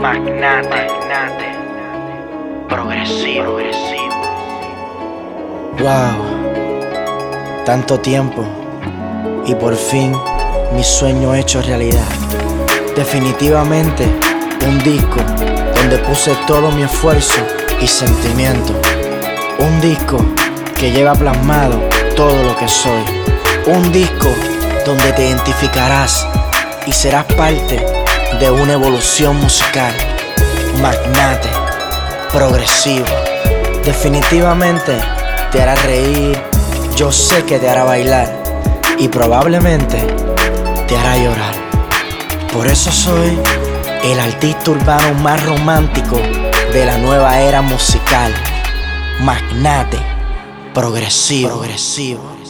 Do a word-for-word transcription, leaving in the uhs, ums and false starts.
Magnate, magnate, progresivo, progresivo. Wow, tanto tiempo y por fin mi sueño hecho realidad. Definitivamente un disco donde puse todo mi esfuerzo y sentimiento. Un disco que lleva plasmado todo lo que soy. Un disco donde te identificarás y serás parte de una evolución musical. Magnate, progresivo. Definitivamente te hará reír, yo sé que te hará bailar y probablemente te hará llorar. Por eso soy el artista urbano más romántico de la nueva era musical. Magnate, progresivo, progresivo.